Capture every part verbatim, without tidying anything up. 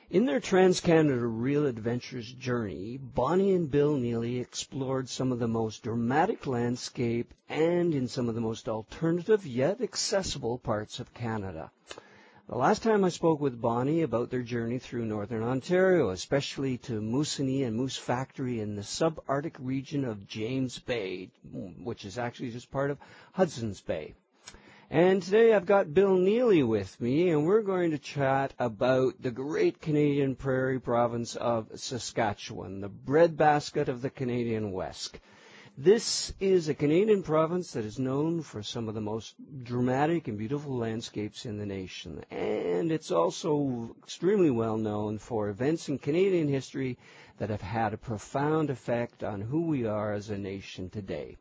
In their Trans-Canada Real Adventures journey, Bonnie and Bill Neely explored some of the most dramatic landscape and in some of the most alternative yet accessible parts of Canada. The last time I spoke with Bonnie about their journey through northern Ontario, especially to Moosonee and Moose Factory in the subarctic region of James Bay, which is actually just part of Hudson's Bay. And today I've got Bill Neely with me, and we're going to chat about the great Canadian prairie province of Saskatchewan, the breadbasket of the Canadian West. This is a Canadian province that is known for some of the most dramatic and beautiful landscapes in the nation. And it's also extremely well known for events in Canadian history that have had a profound effect on who we are as a nation today.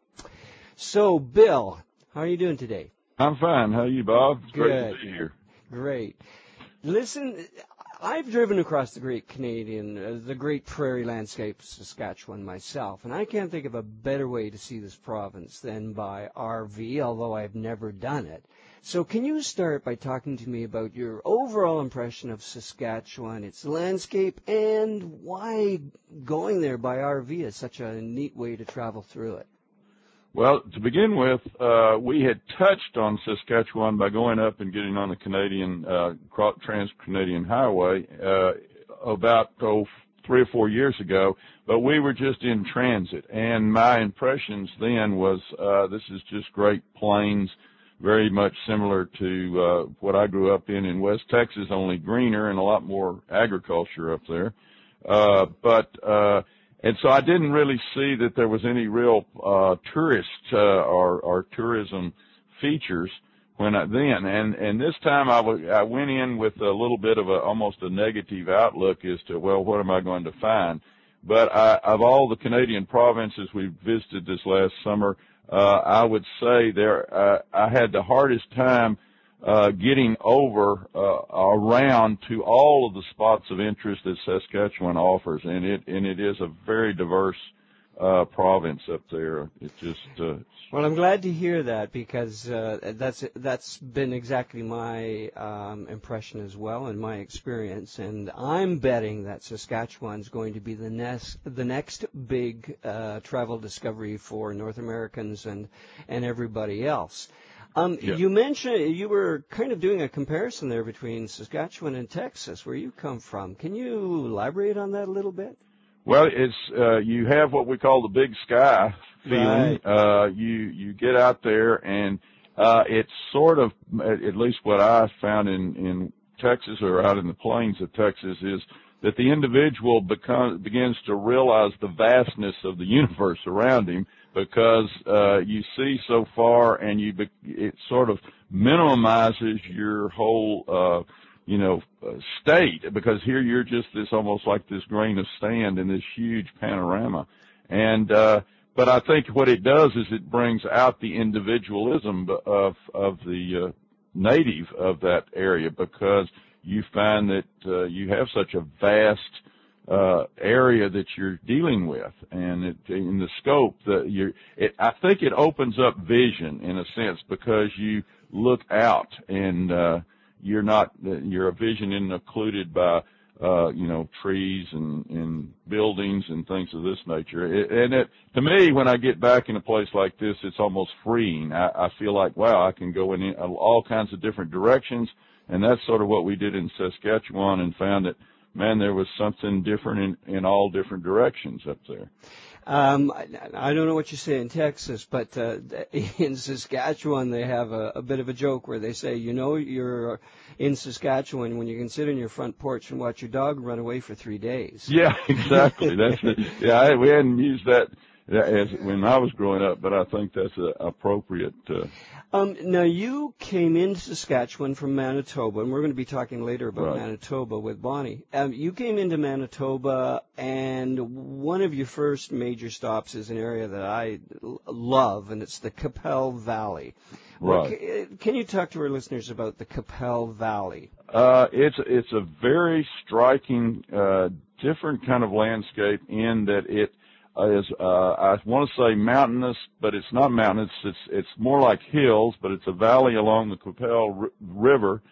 So, Bill, how are you doing today? I'm fine. How are you, Bob? It's Good. Great to be here. Great. Listen, I've driven across the great Canadian, uh, the great prairie landscape of Saskatchewan myself, and I can't think of a better way to see this province than by R V, although I've never done it. So can you start by talking to me about your overall impression of Saskatchewan, its landscape, and why going there by R V is such a neat way to travel through it? Well, to begin with, uh, we had touched on Saskatchewan by going up and getting on the Canadian, uh, Trans-Canadian Highway, uh, about, oh, three or four years ago, but we were just in transit. And my impressions then was, uh, this is just great plains, very much similar to, uh, what I grew up in in West Texas, only greener and a lot more agriculture up there. Uh, but, uh, And so I didn't really see that there was any real uh tourist uh, or, or tourism features when I then. And, and this time I, w- I went in with a little bit of a almost a negative outlook as to, well, what am I going to find? But I, of all the Canadian provinces we visited this last summer, uh I would say there uh, I had the hardest time Uh, getting over, uh, around to all of the spots of interest that Saskatchewan offers. And it, and it is a very diverse, uh, province up there. It just, uh, Well, I'm glad to hear that because, uh, that's, that's been exactly my, um, impression as well and my experience. And I'm betting that Saskatchewan's going to be the next, the next big, uh, travel discovery for North Americans and, and everybody else. Um, yeah. You mentioned you were kind of doing a comparison there between Saskatchewan and Texas, where you come from. Can you elaborate on that a little bit? Well, it's, uh, you have what we call the big sky feeling. Right. Uh, you, you get out there and, uh, it's sort of, at least what I found in, in Texas or out in the plains of Texas is that the individual becomes, begins to realize the vastness of the universe around him because, uh, you see so far and you, be, it sort of minimizes your whole, uh, you know, uh, state, because here you're just this almost like this grain of sand in this huge panorama. And, uh, but I think what it does is it brings out the individualism of, of the, uh, native of that area, because you find that, uh, you have such a vast, uh, area that you're dealing with. And it, in the scope that you're, it, I think it opens up vision in a sense, because you look out and, uh, you're not, your vision isn't occluded by, uh, you know, trees and, and buildings and things of this nature. It, and it, to me, when I get back in a place like this, it's almost freeing. I, I feel like, wow, I can go in all kinds of different directions. And that's sort of what we did in Saskatchewan, and found that, man, there was something different in, in all different directions up there. Um, I, I don't know what you say in Texas, but uh, in Saskatchewan they have a, a bit of a joke where they say, you know, you're in Saskatchewan when you can sit on your front porch and watch your dog run away for three days. Yeah, exactly. That's it. Yeah, I, we hadn't used that as when I was growing up, but I think that's a appropriate. Uh, um, now, you came into Saskatchewan from Manitoba, and we're going to be talking later about right. Manitoba with Bonnie. Um, you came into Manitoba, and one of your first major stops is an area that I l- love, and it's the Qu'Appelle Valley. Right. What, can you talk to our listeners about the Qu'Appelle Valley? Uh, it's it's a very striking, uh, different kind of landscape in that it is, uh, I want to say mountainous, but it's not mountainous. It's, it's more like hills, but it's a valley along the Qu'Appelle r- River.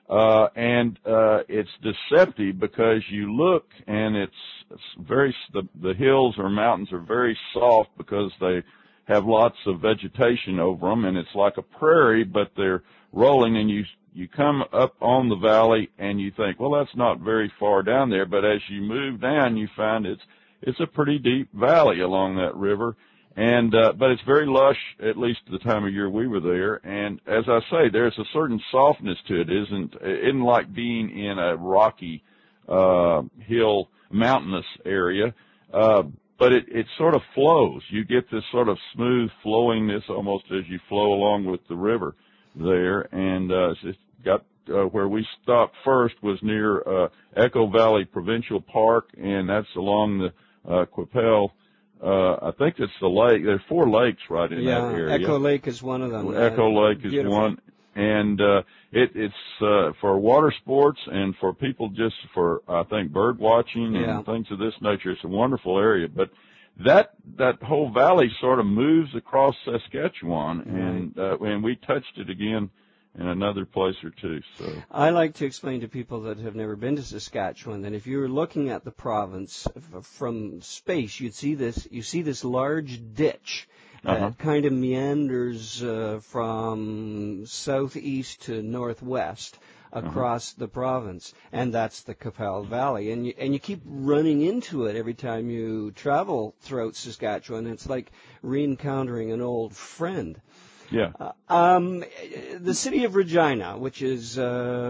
Uh, and, uh, it's deceptive because you look and it's, it's very, the, the hills or mountains are very soft because they have lots of vegetation over them, and it's like a prairie, but they're rolling, and you, you come up on the valley and you think, well, that's not very far down there, but as you move down, you find it's, it's a pretty deep valley along that river. And, uh, but it's very lush, at least at the time of year we were there. And as I say, there's a certain softness to it. It isn't, it isn't like being in a rocky, uh, hill, mountainous area. Uh, but it, it sort of flows. You get this sort of smooth flowingness almost as you flow along with the river there. And, uh, it's got, uh, where we stopped first was near, uh, Echo Valley Provincial Park, and that's along the, uh, Qu'Appelle. Uh, I think it's the lake. There are four lakes right in yeah, that area. Echo Lake is one of them. Echo uh, Lake is beautiful. one. And, uh, it, it's, uh, for water sports and for people just for, I think, bird watching and yeah. things of this nature. It's a wonderful area. But that, that whole valley sort of moves across Saskatchewan, right. and, uh, and we touched it again in another place or two. So I like to explain to people that have never been to Saskatchewan that if you were looking at the province from space, you'd see this, you see this large ditch that uh-huh. kind of meanders uh, from southeast to northwest across uh-huh. the province, and that's the Qu'Appelle Valley. And you, and you keep running into it every time you travel throughout Saskatchewan. It's like re-encountering an old friend. Yeah. Uh, um, the city of Regina, which is, uh,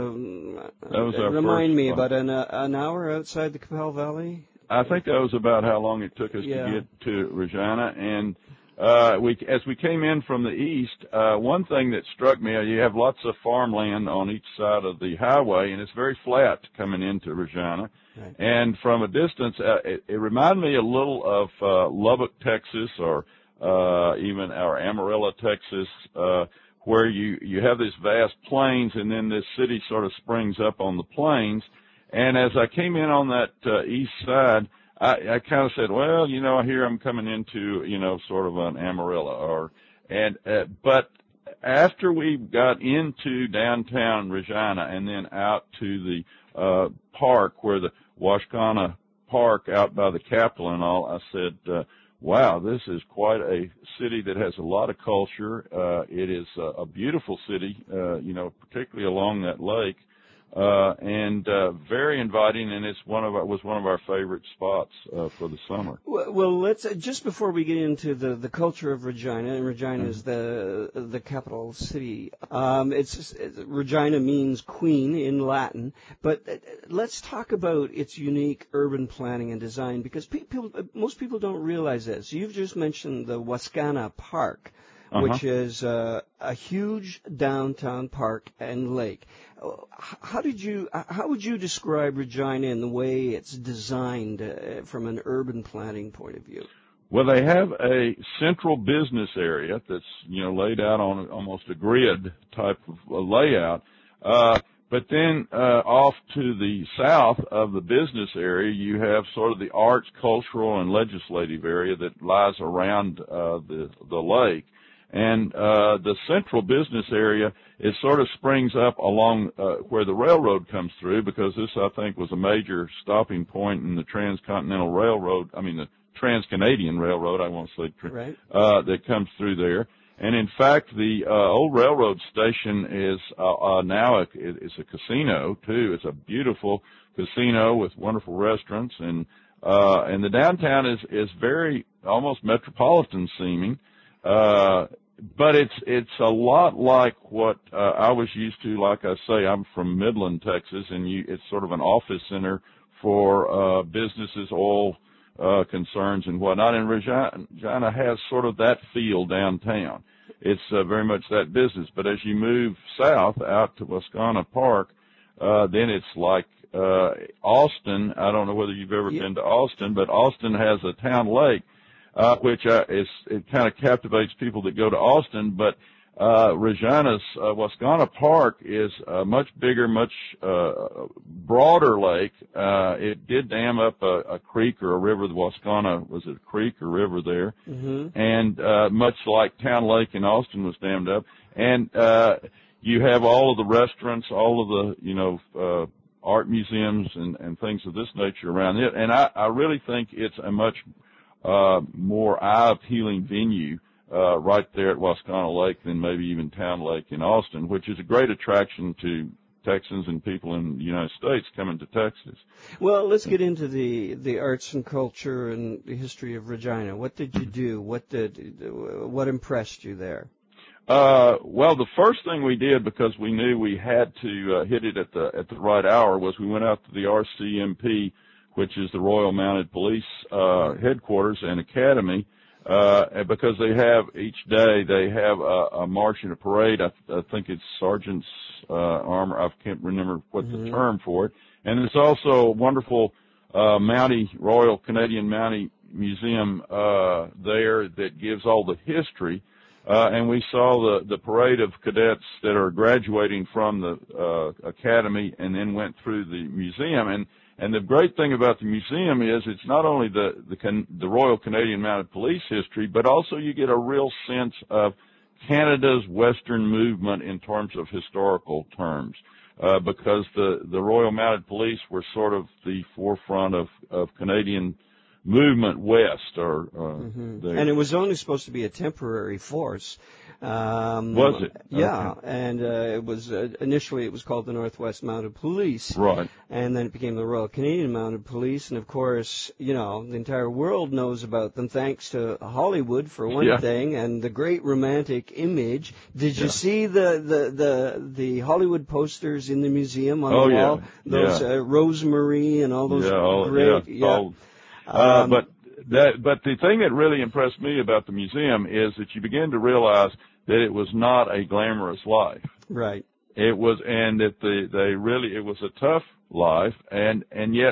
that was our remind first me, one. about an, uh, an hour outside the Qu'Appelle Valley? I think that was about how long it took us yeah. to get to Regina. And, uh, we, as we came in from the east, uh, one thing that struck me, you have lots of farmland on each side of the highway, and it's very flat coming into Regina. Right. And from a distance, uh, it, it reminded me a little of, uh, Lubbock, Texas, or, uh, even our Amarillo, Texas, uh, where you, you have this vast plains, and then this city sort of springs up on the plains. And as I came in on that, uh, east side, I, I kind of said, well, you know, here I'm coming into, you know, sort of an Amarillo, or, and, uh, but after we got into downtown Regina and then out to the, uh, park where the Wascana Park out by the Capitol and all, I said, uh, wow, this is quite a city that has a lot of culture. Uh, it is a, a beautiful city, uh, you know, particularly along that lake, uh, and, uh, very inviting, and it's one of our, was one of our favorite spots, uh, for the summer. Well, well let's, uh, just before we get into the, the culture of Regina, and Regina mm-hmm. is the, the capital city, um, it's, it's, Regina means queen in Latin, but uh, let's talk about its unique urban planning and design, because people, most people don't realize this. You've just mentioned the Wascana Park, uh-huh. which is uh, a huge downtown park and lake. How did you? How would you describe Regina in the way it's designed uh, from an urban planning point of view? Well, they have a central business area that's, you know, laid out on almost a grid type of layout. Uh, but then uh, off to the south of the business area, you have sort of the arts, cultural, and legislative area that lies around uh, the the lake. And uh the central business area, it sort of springs up along uh, where the railroad comes through, because this, I think, was a major stopping point in the Transcontinental Railroad, I mean the Trans-Canadian Railroad, I won't say, tra- right. uh that comes through there. And in fact, the uh, old railroad station is uh, uh now a, it's a casino too. It's a beautiful casino with wonderful restaurants, and uh and the downtown is is very almost metropolitan seeming. Uh, but it's, it's a lot like what, uh, I was used to. Like I say, I'm from Midland, Texas, and you, it's sort of an office center for, uh, businesses, oil, uh, concerns and whatnot. And Regina has sort of that feel downtown. It's, uh, very much that business. But as you move south out to Wascana Park, uh, then it's like, uh, Austin. I don't know whether you've ever yeah. been to Austin, but Austin has a town lake. Uh, which, uh, is, it kind of captivates people that go to Austin, but, uh, Regina's, uh, Wascana Park is a much bigger, much, uh, broader lake. Uh, it did dam up a, a creek or a river. The Wascana, was it a creek or river there? Mm-hmm. And, uh, much like Town Lake in Austin was dammed up. And, uh, you have all of the restaurants, all of the, you know, uh, art museums and, and things of this nature around it. And I, I really think it's a much uh, more eye-appealing venue uh, right there at Wascana Lake than maybe even Town Lake in Austin, which is a great attraction to Texans and people in the United States coming to Texas. Well, let's get into the, the arts and culture and the history of Regina. What did you do? What did what impressed you there? Uh, well, the first thing we did, because we knew we had to uh, hit it at the at the right hour, was we went out to the R C M P, which is the Royal Mounted Police uh, headquarters and academy, uh, because they have each day they have a, a march and a parade. I, I think it's sergeant's uh, armor. I can't remember what mm-hmm. the term for it. And it's also a wonderful uh, Mountie Royal Canadian Mountie Museum uh, there that gives all the history. Uh, and we saw the, the parade of cadets that are graduating from the uh, academy and then went through the museum. And, and the great thing about the museum is it's not only the, the, Can, the Royal Canadian Mounted Police history, but also you get a real sense of Canada's Western movement in terms of historical terms, uh, because the, the Royal Mounted Police were sort of the forefront of, of Canadian movement west, or uh, mm-hmm. and it was only supposed to be a temporary force. Um, was it? Yeah, okay. and uh, it was uh, initially it was called the Northwest Mounted Police, right? And then it became the Royal Canadian Mounted Police, and of course, you know, the entire world knows about them thanks to Hollywood for one yeah. thing, and the great romantic image. Did you yeah. see the, the the the Hollywood posters in the museum on oh, the wall? Yeah. Those yeah. uh, Rosemary and all those yeah, all, great. Yeah. yeah. All, Uh, um, but that, but the thing that really impressed me about the museum is that you begin to realize that it was not a glamorous life. Right. It was, and that the, they really, it was a tough life, and, and yet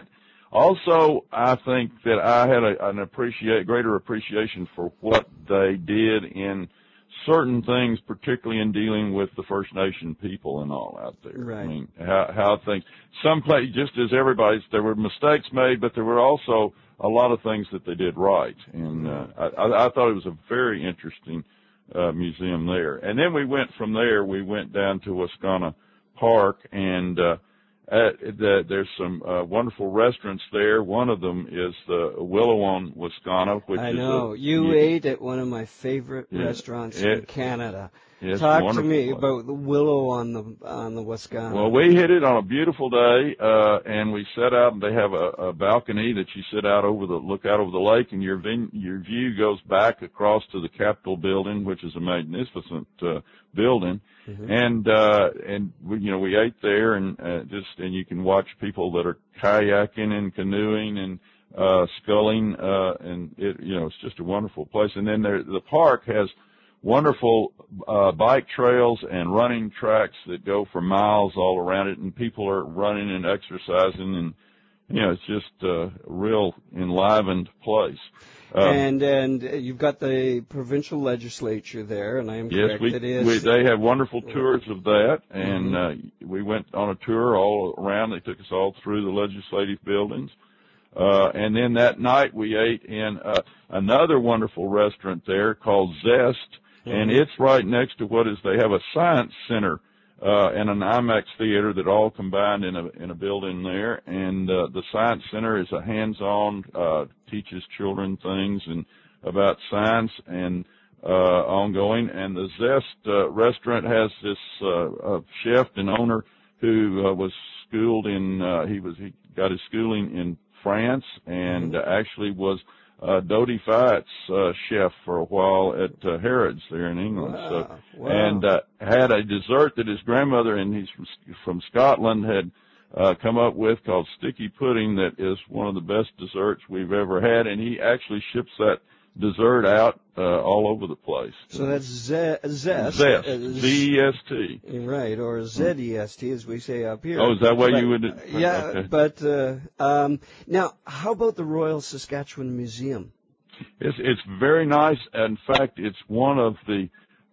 also I think that I had a, an appreciate, greater appreciation for what they did in certain things, particularly in dealing with the First Nation people and all out there. Right. I mean, how, how things, some place, just as everybody's, there were mistakes made, but there were also a lot of things that they did right. And, uh, I, I thought it was a very interesting, uh, museum there. And then we went from there, we went down to Wascana Park, and, uh, Uh, the, there's some uh, wonderful restaurants there. One of them is the Willow on Wascana, which I is know. a, you yeah. ate at one of my favorite yeah, restaurants it, in Canada. It's Talk to me place. about the Willow on the on the Wascana. Well, we hit it on a beautiful day, uh, and we sat out, and they have a, a balcony that you sit out over the look out over the lake, and your vin, your view goes back across to the Capitol building, which is a magnificent uh, building. Mm-hmm. And uh, and we, you know, we ate there, and uh, just and you can watch people that are kayaking and canoeing and uh, sculling, uh, and it, you know, it's just a wonderful place. And then there, the park has wonderful uh, bike trails and running tracks that go for miles all around it, and people are running and exercising, and you know, it's just a real enlivened place. Um, and and you've got the provincial legislature there, and I am yes, correct. we, it is. we they have wonderful tours of that, and mm-hmm. uh, we went on a tour all around. They took us all through the legislative buildings. Uh, and then that night we ate in uh, another wonderful restaurant there called Zest, mm-hmm. and it's right next to what is, they have a science center, uh, and an IMAX theater that all combined in a, in a building there. And, uh, the science center is a hands-on, uh, teaches children things and about science and, uh, ongoing. And the Zest, uh, restaurant has this, uh, uh chef and owner who, uh, was schooled in, uh, he was, he got his schooling in France, and mm-hmm. uh, actually was uh, Dodi Fayet's uh, chef for a while at uh, Harrods there in England. Wow. So, wow. and uh, had a dessert that his grandmother, and he's from, from Scotland, had uh, come up with called sticky pudding. That is one of the best desserts we've ever had, and he actually ships that dessert out uh, all over the place. So that's ze- Zest. Zest. Uh, Z E S T. Right, or Z E S T as we say up here. Oh, is that what but, you would? Uh, yeah, okay. but uh, um, now, how about the Royal Saskatchewan Museum? It's, it's very nice. In fact, it's one of the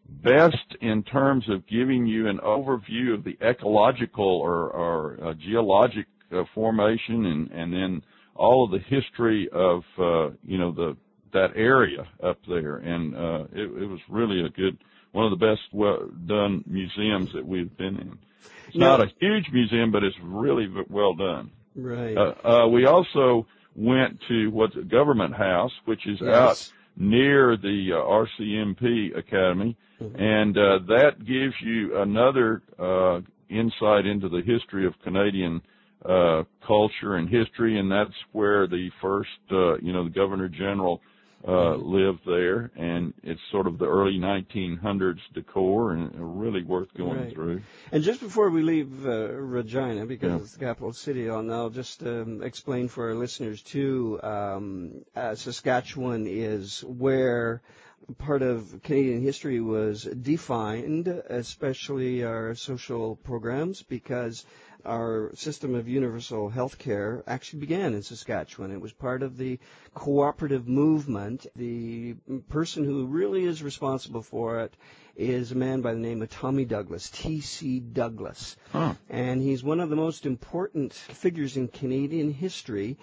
best in terms of giving you an overview of the ecological or, or uh, geologic uh, formation, and, and then all of the history of, uh, you know, the that area up there. And uh, it, it was really a good one of the best well done museums that we've been in. It's now, not a huge museum, but it's really well done. Right. Uh, uh, we also went to what's a Government House, which is yes. out near the uh, R C M P Academy, mm-hmm. and uh, that gives you another uh, insight into the history of Canadian uh, culture and history, and that's where the first, uh, you know, the Governor General uh, mm-hmm. lived there, and it's sort of the early nineteen hundreds decor, and really worth going right. through. And just before we leave uh, Regina, because yeah. it's the capital city, I'll now just um, explain for our listeners too, um, uh, Saskatchewan is where part of Canadian history was defined, especially our social programs, because our system of universal health care actually began in Saskatchewan. It was part of the cooperative movement. The person who really is responsible for it is a man by the name of Tommy Douglas, T C Douglas. Huh. And he's one of the most important figures in Canadian history.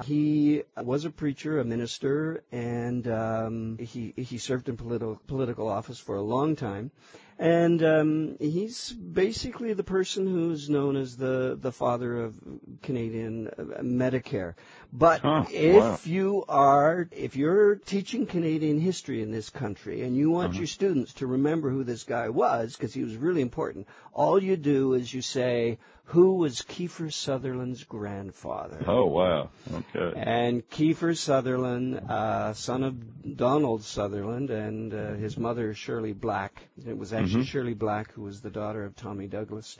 He was a preacher, a minister, and um, he he served in political political office for a long time. And um, he's basically the person who's known as the, the father of Canadian Medicare. But huh, if wow. you are, if you're teaching Canadian history in this country and you want uh-huh. your students to remember who this guy was, because he was really important, all you do is you say, who was Kiefer Sutherland's grandfather? Oh, wow. Okay. And Kiefer Sutherland, uh, son of Donald Sutherland, and uh, his mother, Shirley Black. It was actually mm-hmm. Shirley Black, who was the daughter of Tommy Douglas.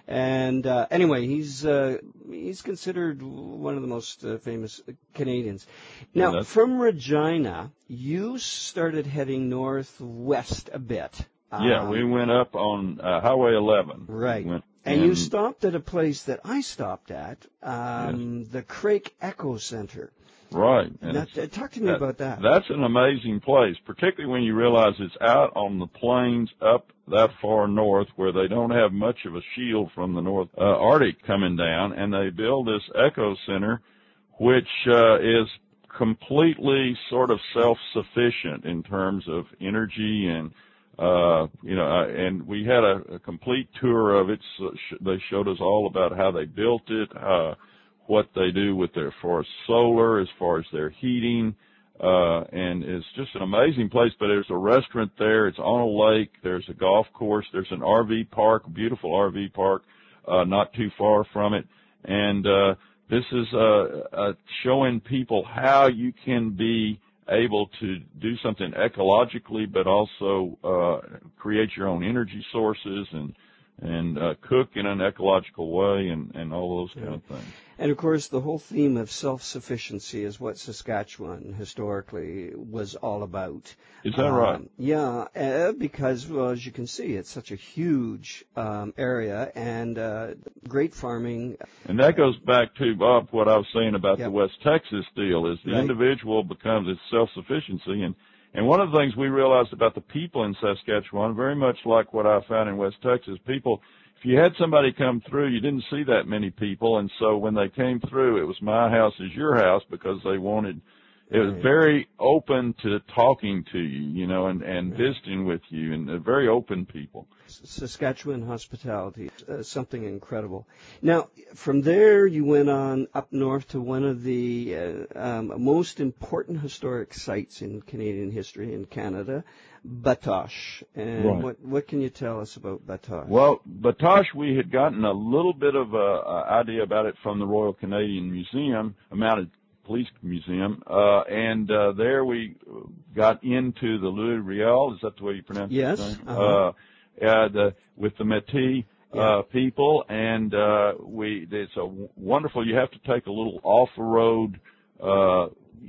And uh, anyway, he's uh, he's considered one of the most uh, famous Canadians. Now, yeah, from Regina, you started heading northwest a bit. Yeah, um, we went up on uh, Highway eleven. Right. We went, and, and you stopped at a place that I stopped at, um, yes. the Crake Echo Center. Right. Now, talk to me that, about that. That's an amazing place, particularly when you realize it's out on the plains up that far north where they don't have much of a shield from the North uh, Arctic coming down, and they build this Echo Center, which uh, is completely sort of self-sufficient in terms of energy and Uh, you know, uh, and we had a, a complete tour of it. So sh- they showed us all about how they built it, uh, what they do with their, as far as solar, as far as their heating, uh, and it's just an amazing place. But there's a restaurant there. It's on a lake. There's a golf course. There's an R V park, a beautiful R V park, uh, not too far from it. And, uh, this is, uh, uh, showing people how you can be able to do something ecologically, but also uh, create your own energy sources and and uh, cook in an ecological way and, and all those kind of things. And, of course, the whole theme of self-sufficiency is what Saskatchewan historically was all about. Is that um, right? Yeah, uh, because, well, as you can see, it's such a huge um, area and uh, great farming. And that goes back to, Bob, what I was saying about yep. the West Texas deal, is the right. individual becomes its self-sufficiency. And, and one of the things we realized about the people in Saskatchewan, very much like what I found in West Texas, people, if you had somebody come through, you didn't see that many people, and so when they came through, it was my house is your house, because they wanted, it was very open to talking to you, you know, and, and right. visiting with you, and uh, very open people. Saskatchewan hospitality, uh, something incredible. Now, from there, you went on up north to one of the uh, um, most important historic sites in Canadian history in Canada, Batoche. And right. what what can you tell us about Batoche? Well, Batoche, we had gotten a little bit of a, a idea about it from the Royal Canadian Museum, a Mounted Police Museum, uh, and uh, there we got into the Louis Riel. Is that the way you pronounce yes. it? Yes. Uh-huh. Uh, uh, the, with the Métis uh, yeah. people, and uh, we it's a w- wonderful. You have to take a little off-the-road uh,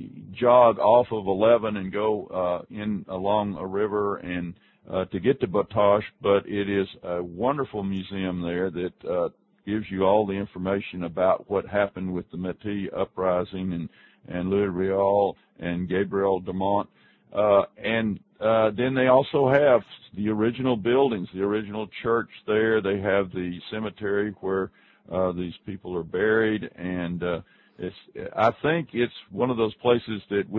jog off of eleven and go uh, in along a river and uh, to get to Batoche. But it is a wonderful museum there that uh, gives you all the information about what happened with the Métis uprising and and Louis Riel and Gabriel Dumont. Uh, and uh, then they also have the original buildings, the original church there. They have the cemetery where uh, these people are buried, and uh, it's. I think it's one of those places that we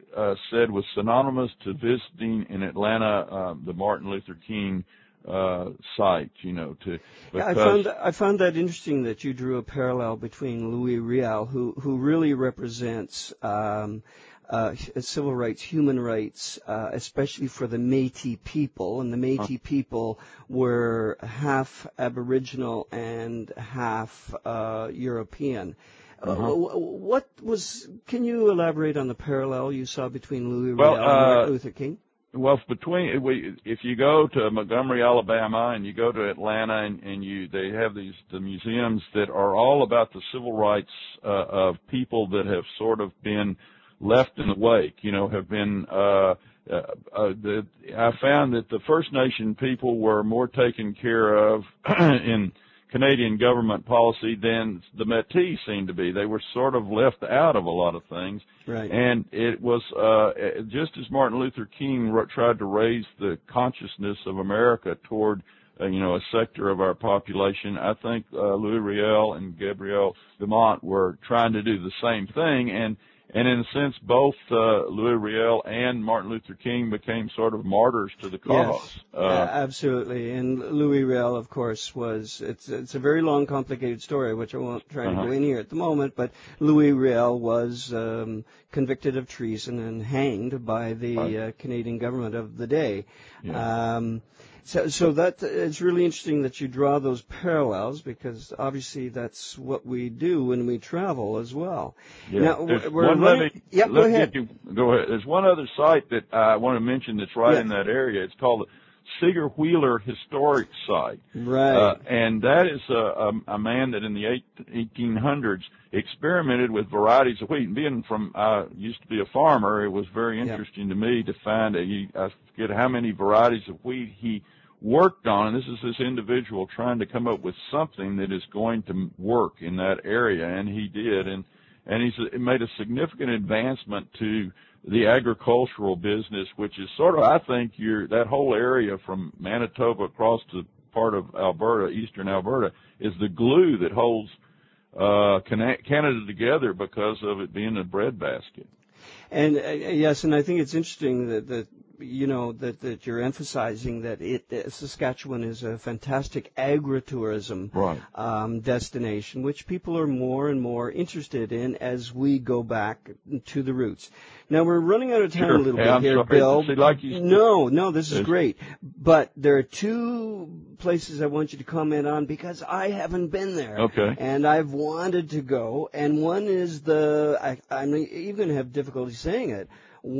uh, said was synonymous to visiting in Atlanta uh, the Martin Luther King uh, site, you know, to yeah, I found that, I found that interesting that you drew a parallel between Louis Riel, who who really represents um, uh, civil rights, human rights, uh, especially for the Métis people, and the Métis people were half Aboriginal and half uh, European. Uh-huh. Uh, what was? Can you elaborate on the parallel you saw between Louis well, Riel and uh, Martin Luther King? Well, between we, if you go to Montgomery, Alabama, and you go to Atlanta, and, and you, they have these the museums that are all about the civil rights uh, of people that have sort of been left in the wake. You know, have been. Uh, uh, uh, the, I found that the First Nation people were more taken care of in Canadian government policy than the Métis seemed to be. They were sort of left out of a lot of things. Right. And it was uh, just as Martin Luther King tried to raise the consciousness of America toward, uh, you know, a sector of our population, I think uh, Louis Riel and Gabriel Dumont were trying to do the same thing. And And in a sense, both uh, Louis Riel and Martin Luther King became sort of martyrs to the cause. Yes, Uh, uh, absolutely. And Louis Riel, of course, was, it's it's a very long, complicated story, which I won't try uh-huh. to go in here at the moment, but Louis Riel was um, convicted of treason and hanged by the Right. uh, Canadian government of the day. Yeah. Um, So, so that it's really interesting that you draw those parallels, because obviously that's what we do when we travel as well. Yeah. Now, There's we're one running. other, Yeah, go ahead. You, go ahead. There's one other site that I want to mention that's right Yeah. in that area. It's called the Seeger Wheeler Historic Site. Right. Uh, and that is a, a, a man that in the eighteen hundreds experimented with varieties of wheat. And being from, I used to be a farmer, it was very interesting yeah. to me to find, a, I forget how many varieties of wheat he worked on, and this is this individual trying to come up with something that is going to work in that area, and he did, and and he's it made a significant advancement to the agricultural business, which is sort of, I think, your that whole area from Manitoba across to part of Alberta, eastern Alberta, is the glue that holds uh, Canada together because of it being a breadbasket. And uh, yes, and I think it's interesting that that. you know, that, that you're emphasizing that it, uh, Saskatchewan is a fantastic agritourism right. um, destination, which people are more and more interested in as we go back to the roots. Now, we're running out of time sure. a little hey, bit I'm here, sorry. Bill. See, like you no, no, this is it's, great. But there are two places I want you to comment on because I haven't been there. Okay. And I've wanted to go. And one is the, I, I'm even have difficulty saying it,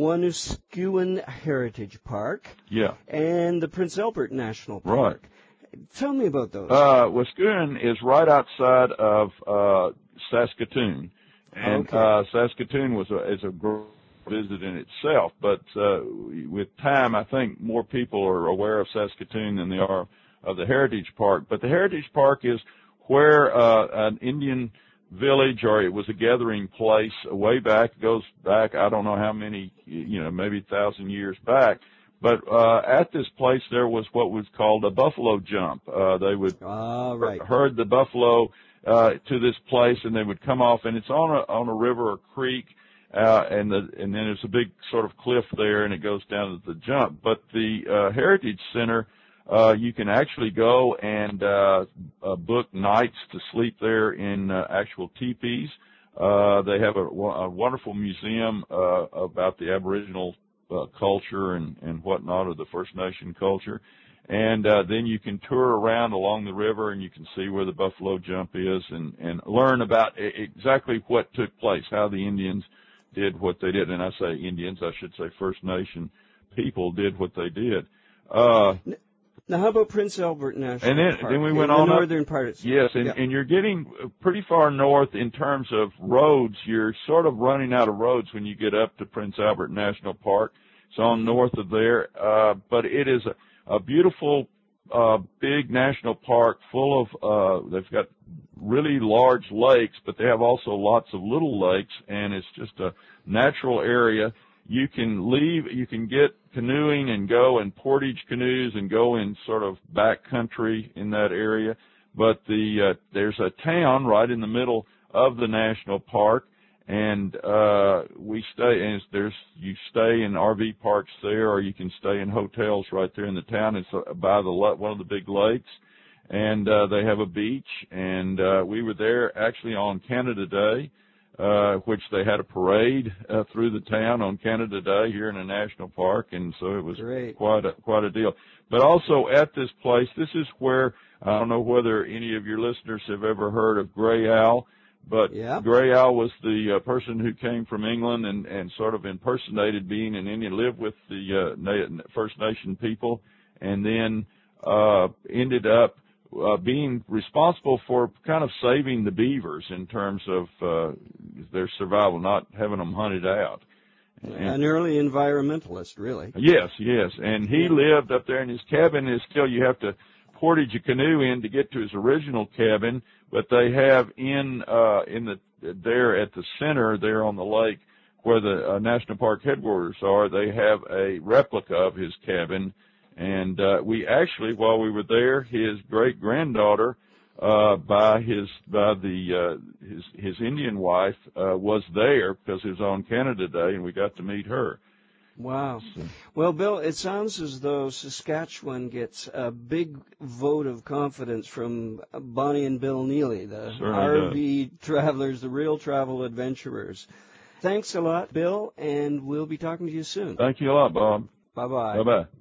Waniskewin Heritage Park, yeah, and the Prince Albert National Park. Right. Tell me about those. Uh, Waniskewin is right outside of uh, Saskatoon, and okay. uh, Saskatoon was a, is a great visit in itself. But uh, with time, I think more people are aware of Saskatoon than they are of the Heritage Park. But the Heritage Park is where uh, an Indian village, or it was a gathering place way back, it goes back, I don't know how many, you know, maybe a thousand years back. But uh, at this place there was what was called a buffalo jump. Uh, they would ah, right. herd the buffalo uh, to this place, and they would come off, and it's on a on a river or creek, uh, and the and then there's a big sort of cliff there, and it goes down to the jump. But the uh, Heritage Center, Uh, you can actually go and uh, uh, book nights to sleep there in uh, actual teepees. Uh, they have a, a wonderful museum uh, about the Aboriginal uh, culture and, and whatnot, or the First Nation culture. And uh, then you can tour around along the river, and you can see where the Buffalo Jump is, and, and learn about exactly what took place, how the Indians did what they did. And I say Indians, I should say First Nation people did what they did. Uh, Now, how about Prince Albert National and then, Park? then we went in on the up, northern part. Of, yes, and, yeah. and you're getting pretty far north in terms of roads. You're sort of running out of roads when you get up to Prince Albert National Park. It's on north of there, uh, but it is a, a beautiful, uh, big national park full of, uh, they've got really large lakes, but they have also lots of little lakes, and it's just a natural area. You can leave, you can get canoeing and go and portage canoes and go in sort of back country in that area. But the, uh, there's a town right in the middle of the national park, And uh we stay, and there's you stay in R V parks there, or you can stay in hotels right there in the town. It's by the one of the big lakes, and uh they have a beach. And uh we were there actually on Canada Day, uh which they had a parade uh, through the town on Canada Day here in a national park, and so it was Great. quite a quite a deal. But also at this place, this is where, I don't know whether any of your listeners have ever heard of Gray Owl. But yeah. Gray Owl was the uh, person who came from England and, and sort of impersonated being an Indian, lived with the uh, Na- First Nation people, and then uh, ended up uh, being responsible for kind of saving the beavers in terms of uh, their survival, not having them hunted out. And, an early environmentalist, really. Yes, yes. And he yeah. lived up there, and his cabin is still, you have to portage a canoe in to get to his original cabin, but they have in uh in the there at the center there on the lake where the uh, national park headquarters are, they have a replica of his cabin. And uh we actually, while we were there, his great granddaughter uh by his by the uh his his Indian wife uh was there because it was on Canada Day, and we got to meet her. Wow. Well, Bill, it sounds as though Saskatchewan gets a big vote of confidence from Bonnie and Bill Neely, the Certainly R V does. travelers, the real travel adventurers. Thanks a lot, Bill, and we'll be talking to you soon. Thank you a lot, Bob. Bye-bye. Bye-bye.